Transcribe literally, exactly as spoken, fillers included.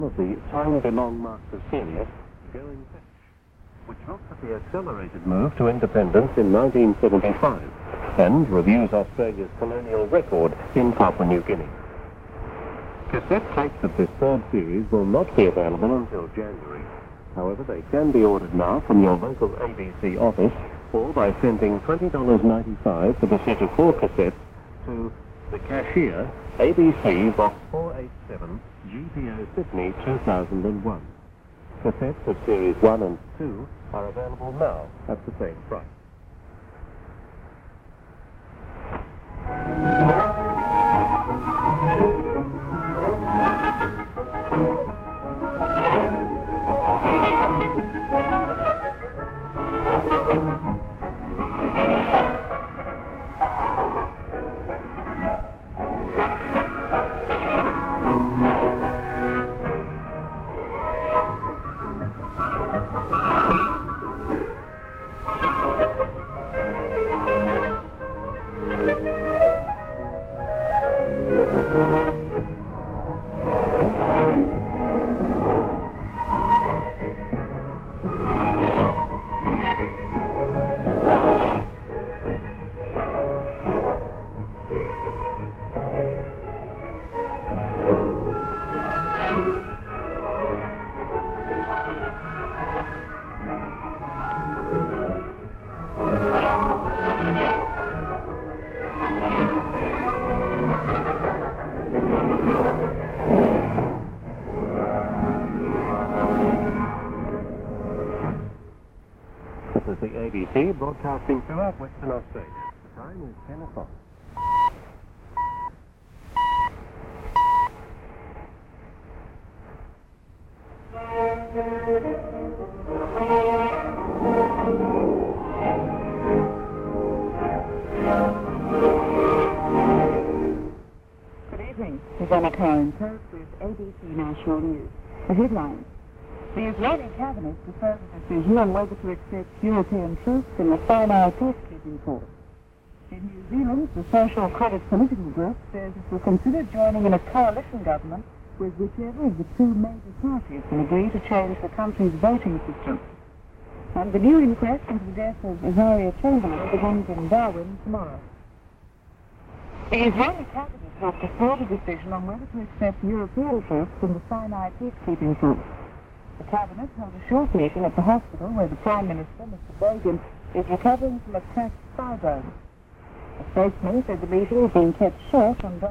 of the Time Belong Master series, Going Fetch, which looks at the accelerated move to independence in nineteen seventy-five and reviews Australia's colonial record in Papua New Guinea. Cassette tapes of this third series will not be available until January. However, they can be ordered now from your local A B C office or by sending twenty dollars ninety-five for the set of four cassettes to the cashier, A B C Box four eighty-seven, G P O Sydney two thousand one. Cassettes of Series one and two are available now at the same price. This is the A B C broadcasting throughout Western Australia. The time is ten o'clock. Good evening. Susanna Cohen, Post with A B C National News. The headlines. The Israeli cabinet deferred a decision on whether to accept European troops in the Sinai peacekeeping force. In New Zealand, the Social Credit Political Group says it will consider joining in a coalition government with whichever of the two major parties will agree to change the country's voting system. And the new inquest into the death of Azaria Chamberlain begins in Darwin tomorrow. The Israeli cabinet has deferred a decision on whether to accept European troops in the Sinai peacekeeping force. The Cabinet held a short meeting at the hospital where the Prime Minister, Mister Begin, is recovering from a cracked thigh bone. A spokesman said the meeting was being kept short on